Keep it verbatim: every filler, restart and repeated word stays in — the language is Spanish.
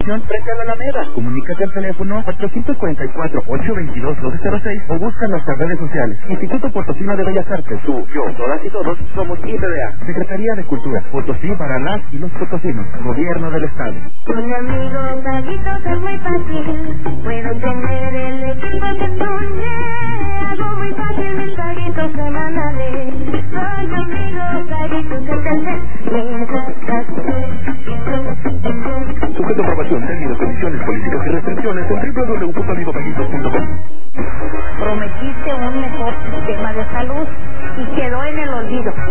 estación frente a la Alameda. Comunícate al teléfono cuatro cuatro cuatro, ocho dos dos, uno cero seis o busca en nuestras redes sociales. Instituto Potosino de Bellas Artes. Tú, yo, todas y todos somos I P D A. Secretaría de Cultura. Potosí para las y los potosinos. Gobierno del Estado. Con mi amigo Gallito es muy fácil. Puedo tener el equipo que soñé. Hago muy fácil mis paguitos semanales. Con mi amigo Gallito que Sujeto a aprobación, términos, condiciones, políticas y restricciones en w w w punto amigopaguitos punto com. prometiste un mejor sistema de salud y quedó en el olvido.